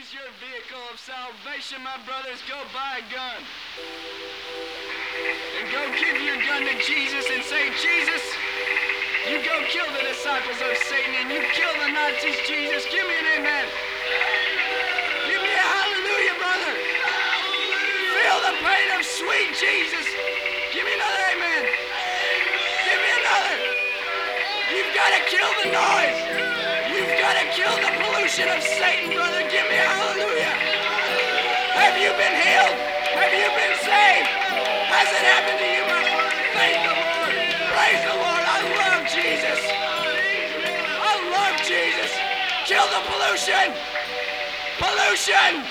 is your vehicle of salvation, my brothers. Go buy a gun. And go give your gun to Jesus and say, Jesus, you go kill the disciples of Satan and you kill the Nazis, Jesus. Give me an amen. Give me a hallelujah, brother. Feel the pain of sweet Jesus. Give me another amen. Give me another. You've got to kill the noise. You've got to kill the pollution of Satan, brother. Give me a hallelujah. Have you been healed? Have you been saved? Has it happened to you, my brother? Thank the Lord. Praise the Lord. I love Jesus. I love Jesus. Kill the pollution. Pollution.